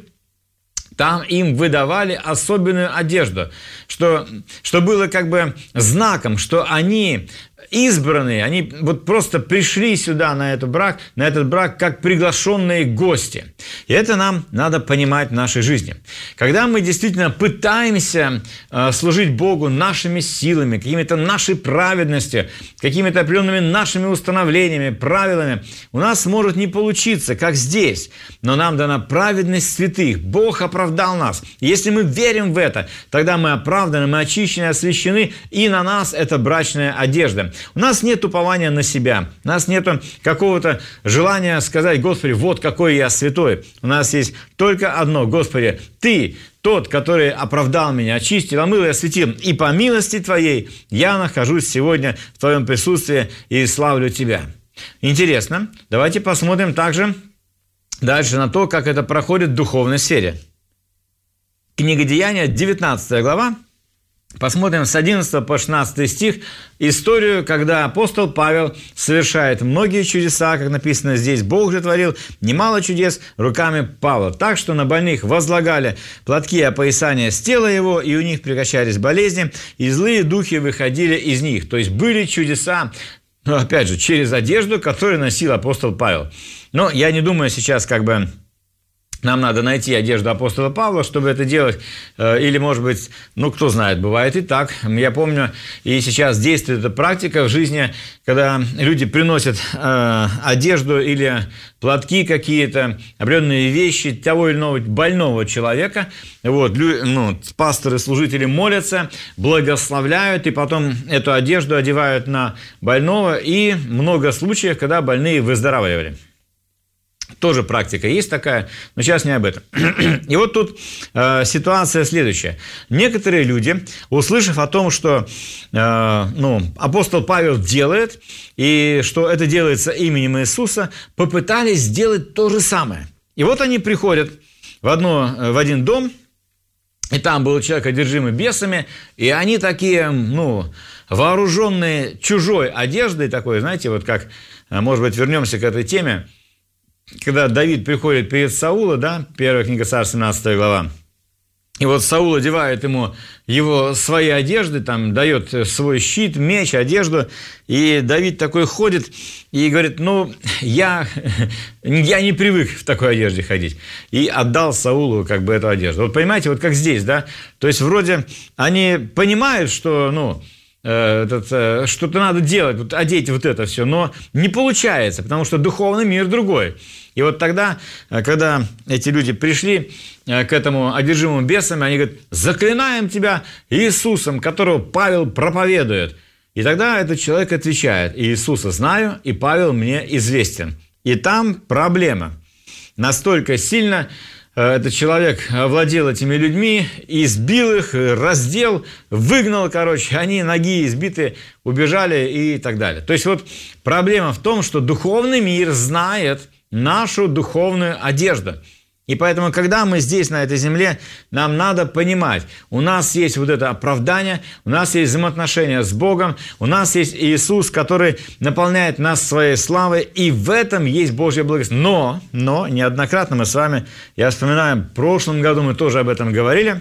там им выдавали особенную одежду, что было как бы знаком, что они избранные, они вот просто пришли сюда на этот брак как приглашенные гости. И это нам надо понимать в нашей жизни. Когда мы действительно пытаемся служить Богу нашими силами, какими-то нашей праведностью, какими-то определенными нашими установлениями, правилами, у нас может не получиться, как здесь. Но нам дана праведность святых. Бог оправдал нас. И если мы верим в это, тогда мы оправданы, мы очищены, освящены, и на нас это брачная одежда. У нас нет упования на себя, у нас нет какого-то желания сказать: «Господи, вот какой я святой». У нас есть только одно: «Господи, Ты тот, который оправдал меня, очистил, омыл и осветил, и по милости Твоей я нахожусь сегодня в Твоем присутствии и славлю Тебя». Интересно, давайте посмотрим также дальше на то, как это проходит в духовной сфере. Книга Деяния, 19 глава. Посмотрим с 11 по 16 стих историю, когда апостол Павел совершает многие чудеса, как написано здесь. Бог же творил немало чудес руками Павла, так что на больных возлагали платки опоясания с тела его, и у них прекращались болезни, и злые духи выходили из них. То есть были чудеса, но опять же, через одежду, которую носил апостол Павел. Но я не думаю сейчас нам надо найти одежду апостола Павла, чтобы это делать, или, может быть, кто знает, бывает и так. Я помню, и сейчас действует эта практика в жизни, когда люди приносят одежду или платки какие-то, определенные вещи того или иного больного человека. Пасторы, служители молятся, благословляют, и потом эту одежду одевают на больного, и много случаев, когда больные выздоравливали. Тоже практика есть такая, но сейчас не об этом. И вот тут ситуация следующая. Некоторые люди, услышав о том, что апостол Павел делает, и что это делается именем Иисуса, попытались сделать то же самое. И вот они приходят в один дом, и там был человек, одержимый бесами, и они такие, вооруженные чужой одеждой такой, знаете, вот как, может быть, вернемся к этой теме, когда Давид приходит перед Саула, да, 1 книга Царств, 17 глава, и вот Саул одевает ему его свои одежды, там, дает свой щит, меч, одежду, и Давид такой ходит и говорит, я не привык в такой одежде ходить, и отдал Саулу эту одежду. Вот понимаете, вот как здесь, да, то есть вроде они понимают, что, что-то надо делать, одеть вот это все, но не получается, потому что духовный мир другой. И вот тогда, когда эти люди пришли к этому одержимому бесами, они говорят, заклинаем тебя Иисусом, которого Павел проповедует. И тогда этот человек отвечает, Иисуса знаю, и Павел мне известен. И там проблема. Настолько сильно этот человек овладел этими людьми, избил их, раздел, выгнал, они ноги избиты, убежали и так далее. То есть вот проблема в том, что духовный мир знает нашу духовную одежду. И поэтому, когда мы здесь, на этой земле, нам надо понимать, у нас есть вот это оправдание, у нас есть взаимоотношения с Богом, у нас есть Иисус, который наполняет нас своей славой, и в этом есть Божья благость. Но неоднократно мы с вами, я вспоминаю, в прошлом году мы тоже об этом говорили,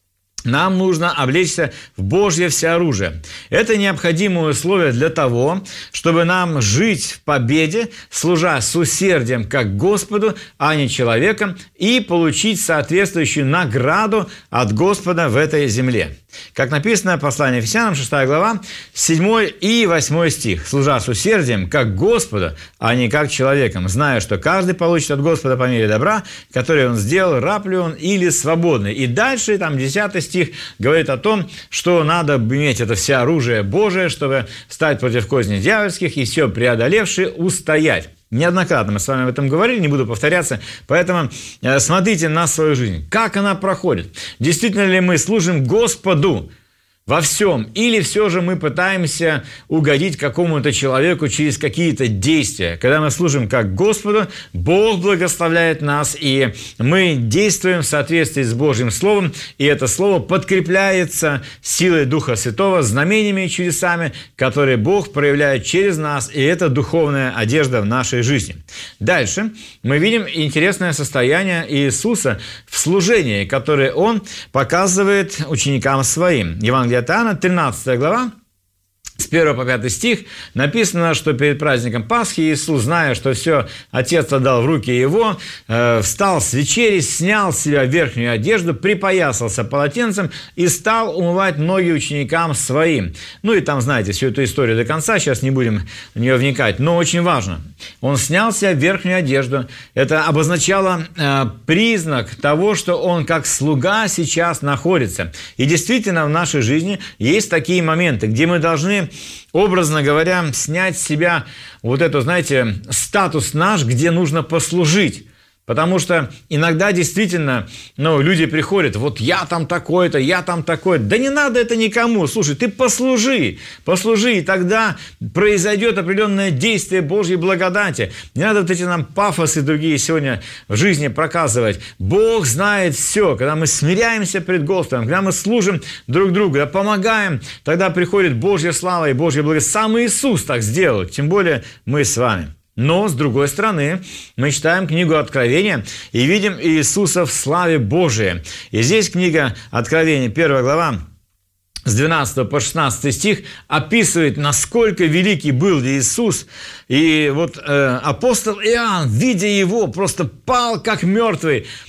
нам нужно облечься в Божье всеоружие. Это необходимое условие для того, чтобы нам жить в победе, служа с усердием как Господу, а не человеком, и получить соответствующую награду от Господа в этой земле. Как написано в послании Ефесянам, 6 глава, 7 и 8 стих. «Служа с усердием, как Господу, а не как человеком, зная, что каждый получит от Господа по мере добра, который он сделал, раб ли он или свободный». И дальше, 10 стих, говорит о том, что надо иметь это всеоружие Божие, чтобы стать против козней дьявольских и все преодолевшие устоять. Неоднократно мы с вами об этом говорили, не буду повторяться, поэтому смотрите на свою жизнь, как она проходит. Действительно ли мы служим Господу во всем, или все же мы пытаемся угодить какому-то человеку через какие-то действия. Когда мы служим как Господу, Бог благословляет нас, и мы действуем в соответствии с Божьим Словом, и это Слово подкрепляется силой Духа Святого, знамениями и чудесами, которые Бог проявляет через нас, и это духовная одежда в нашей жизни. Дальше мы видим интересное состояние Иисуса в служении, которое Он показывает ученикам Своим. Евангелие от Иоанна, 13 глава, с 1 по 5 стих, написано, что перед праздником Пасхи Иисус, зная, что все Отец отдал в руки Его, встал с вечери, снял с себя верхнюю одежду, припоясался полотенцем и стал умывать ноги ученикам Своим. И там, знаете, всю эту историю до конца, сейчас не будем в нее вникать, но очень важно. Он снял с себя верхнюю одежду. Это обозначало признак того, что он как слуга сейчас находится. И действительно в нашей жизни есть такие моменты, где мы должны, образно говоря, снять с себя вот эту, знаете, статус наш, где нужно послужить. Потому что иногда действительно, люди приходят, вот я там такой-то, я там такой-то. Да не надо это никому. Слушай, ты послужи, и тогда произойдет определенное действие Божьей благодати. Не надо вот эти нам пафосы другие сегодня в жизни проказывать. Бог знает все. Когда мы смиряемся пред Господом, когда мы служим друг другу, когда помогаем, тогда приходит Божья слава и Божья благодать. Сам Иисус так сделал, тем более мы с вами. Но, с другой стороны, мы читаем книгу Откровения и видим Иисуса в славе Божией. И здесь книга Откровения, 1 глава, с 12 по 16 стих, описывает, насколько великий был Иисус. И вот апостол Иоанн, видя его, просто пал как мертвый.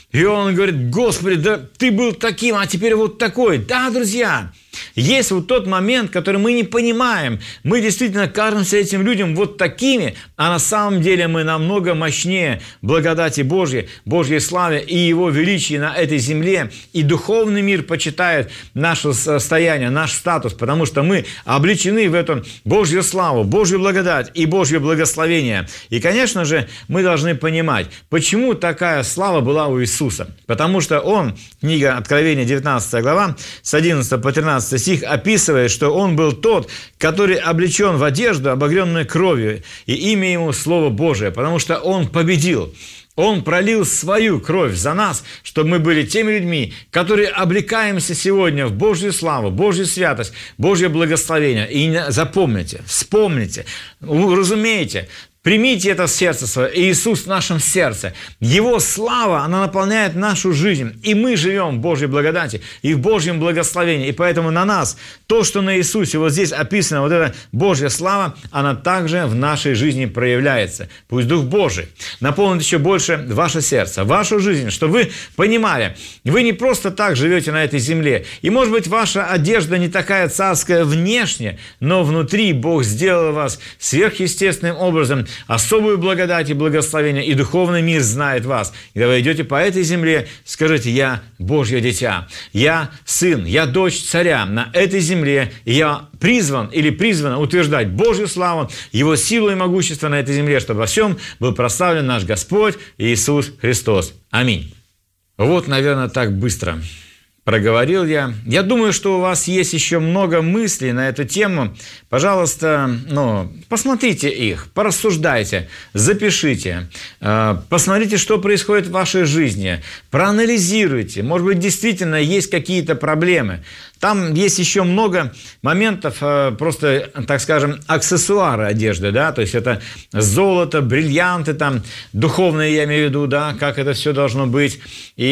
И он говорит: Господи, да ты был таким, а теперь вот такой. Да, друзья, есть вот тот момент, который мы не понимаем. Мы действительно кажемся этим людям вот такими, а на самом деле мы намного мощнее благодати Божьей, Божьей славе и Его величия на этой земле. И духовный мир почитает наше состояние, наш статус, потому что мы облечены в эту Божью славу, Божью благодать и Божье благословение. И, конечно же, мы должны понимать, почему такая слава была у Иисуса. Потому что Он, книга Откровения, 19 глава, с 11 по 13 стих, описывает, что Он был тот, который облечен в одежду, обогренную кровью, и имя Ему Слово Божие, потому что Он победил. Он пролил свою кровь за нас, чтобы мы были теми людьми, которые облекаемся сегодня в Божью славу, Божью святость, Божье благословение. И запомните, вспомните, разумейте, примите это в сердце свое. Иисус в нашем сердце. Его слава, она наполняет нашу жизнь. И мы живем в Божьей благодати и в Божьем благословении. И поэтому на нас то, что на Иисусе вот здесь описано, вот эта Божья слава, она также в нашей жизни проявляется. Пусть Дух Божий наполнит еще больше ваше сердце, вашу жизнь, чтобы вы понимали, вы не просто так живете на этой земле. И, может быть, ваша одежда не такая царская внешне, но внутри Бог сделал вас сверхъестественным образом, особую благодать и благословение, и духовный мир знает вас. И когда вы идете по этой земле, скажите: я Божье дитя, я сын, я дочь царя на этой земле, и я призван или призвана утверждать Божью славу, Его силу и могущество на этой земле, чтобы во всем был прославлен наш Господь Иисус Христос. Аминь. Вот, наверное, так быстро проговорил я. Я думаю, что у вас есть еще много мыслей на эту тему. Пожалуйста, посмотрите их, порассуждайте, запишите, посмотрите, что происходит в вашей жизни, проанализируйте. Может быть, действительно есть какие-то проблемы. Там есть еще много моментов, просто, так скажем, аксессуары одежды, да, то есть это золото, бриллианты, там, духовные, я имею в виду, да, как это все должно быть.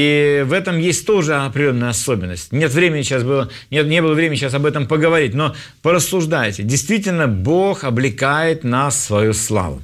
И в этом есть тоже определенная особенность. Нет времени сейчас было, не было времени сейчас об этом поговорить, но порассуждайте. Действительно, Бог облекает нас в свою славу.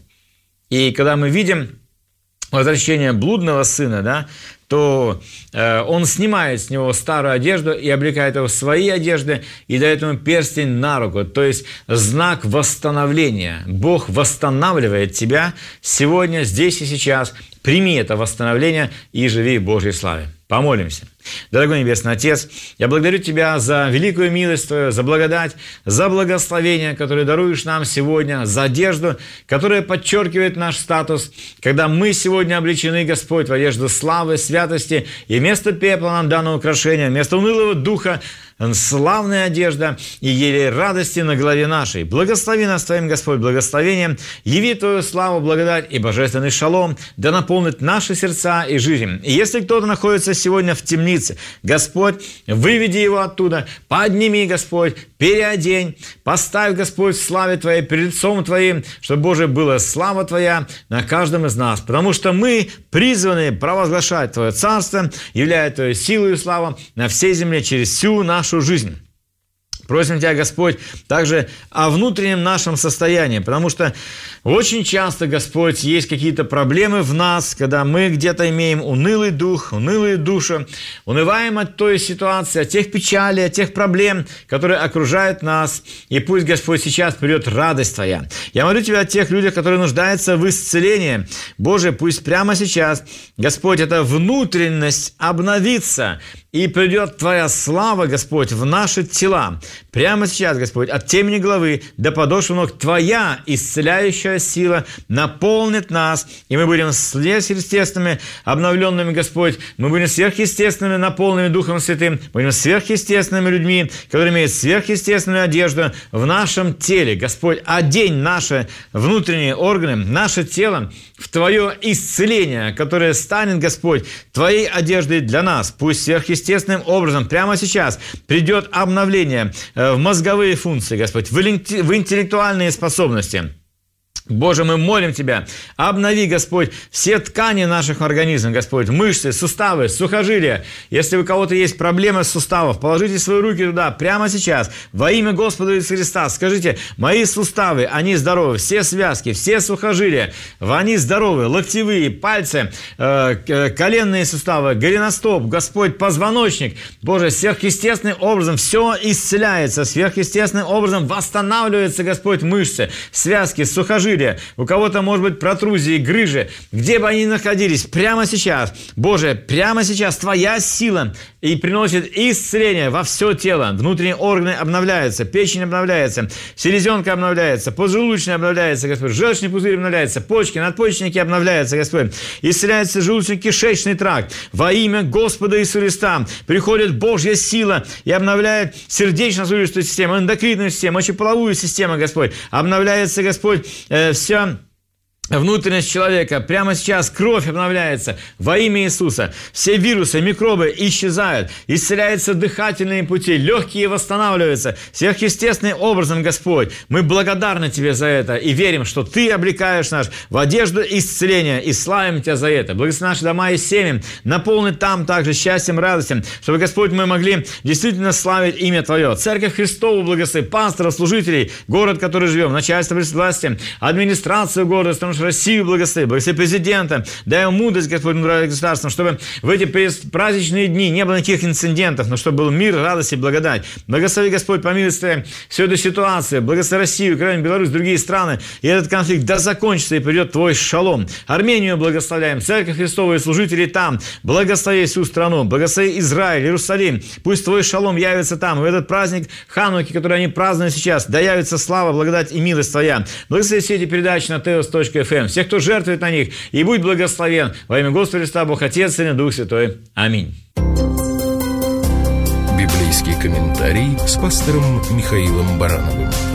И когда мы видим возвращение блудного сына, да, то он снимает с него старую одежду и облекает его в свои одежды и дает ему перстень на руку, то есть знак восстановления. Бог восстанавливает тебя сегодня, здесь и сейчас. Прими это восстановление и живи в Божьей славе. Помолимся. Дорогой Небесный Отец, я благодарю Тебя за великую милость Твою, за благодать, за благословение, которое даруешь нам сегодня, за одежду, которая подчеркивает наш статус, когда мы сегодня облечены, Господь, в одежду славы, святости, и вместо пепла нам дано украшение, вместо унылого духа славная одежда и елей радости на голове нашей. Благослови нас Твоим, Господь, благословением, яви Твою славу, благодать и божественный шалом, да наполнит наши сердца и жизнь. И если кто-то находится сегодня в темнице, Господь, выведи его оттуда, подними, Господь, переодень, поставь, Господь, в славе Твоей, перед лицом Твоим, чтобы, Боже, была слава Твоя на каждом из нас, потому что мы призваны провозглашать Твое Царство, являя Твою силу и славу на всей земле через всю нашу жизнь. Просим Тебя, Господь, также о внутреннем нашем состоянии, потому что очень часто, Господь, есть какие-то проблемы в нас, когда мы где-то имеем унылый дух, унылую душу, унываем от той ситуации, от тех печалей, от тех проблем, которые окружают нас. И пусть, Господь, сейчас придет радость Твоя. Я молю Тебя о тех людях, которые нуждаются в исцелении. Боже, пусть прямо сейчас, Господь, эта внутренность обновится, и придет Твоя слава, Господь, в наши тела. Прямо сейчас, Господь, от темени головы до подошвы ног Твоя исцеляющая сила наполнит нас, и мы будем сверхъестественными, обновленными, Господь. Мы будем сверхъестественными, наполненными Духом Святым. Будем сверхъестественными людьми, которые имеют сверхъестественную одежду в нашем теле. Господь, одень наши внутренние органы, наше тело в Твое исцеление, которое станет, Господь, Твоей одеждой для нас. Пусть сверхъестественным образом прямо сейчас придет обновление в мозговые функции, Господь, в интеллектуальные способности. Боже, мы молим Тебя, обнови, Господь, все ткани наших организмов, Господь, мышцы, суставы, сухожилия. Если у кого-то есть проблемы с суставов, положите свои руки туда прямо сейчас, во имя Господа Иисуса Христа. Скажите: мои суставы, они здоровы, все связки, все сухожилия, они здоровы, локтевые, пальцы, коленные суставы, голеностоп, Господь, позвоночник. Боже, сверхъестественным образом все исцеляется, сверхъестественным образом восстанавливается, Господь, мышцы, связки, сухожилия. У кого-то, может быть, протрузии, грыжи, где бы они ни находились, прямо сейчас, Боже, прямо сейчас Твоя сила и приносит исцеление во все тело. Внутренние органы обновляются, печень обновляется, селезенка обновляется, поджелудочная обновляется, Господь, желчный пузырь обновляется, почки, надпочечники обновляются, Господь, исцеляется желудочно-кишечный тракт. Во имя Господа Иисуса Христа приходит Божья сила и обновляет сердечно-сосудистую систему, эндокринную систему, мочеполовую систему, Господь. Обновляется, Господь, вся внутренность человека. Прямо сейчас кровь обновляется во имя Иисуса. Все вирусы, микробы исчезают. Исцеляются дыхательные пути. Легкие восстанавливаются. Сверхъестественным образом, Господь, мы благодарны Тебе за это и верим, что Ты облекаешь нас в одежду исцеления, и славим Тебя за это. Благослови наши дома и семьи. Наполни там также счастьем, радостью, чтобы, Господь, мы могли действительно славить имя Твое. Церковь Христову благослови, пасторов, служителей, город, в который живем, начальство власти, администрацию города, Россию благослови, благослови президента, дай ему мудрость, Господь, над государством, чтобы в эти праздничные дни не было никаких инцидентов, но чтобы был мир, радость и благодать. Благослови, Господь, по милости всю эту ситуацию, благослови Россию, Украину, Беларусь, другие страны, и этот конфликт да закончится, и придет Твой шалом. Армению благословляем, Церковь Христову и служителей там, благослови всю страну, благослови Израиль, Иерусалим, пусть Твой шалом явится там, и в этот праздник Хануки, который они празднуют сейчас, да явится слава, благодать и милость Твоя. Благослови все эти передачи на teos.fm, всех, кто жертвует на них, и будь благословен во имя Господа Христа, Бог Отец, Сын и Дух Святой. Аминь. Библейский комментарий с пастором Михаилом Барановым.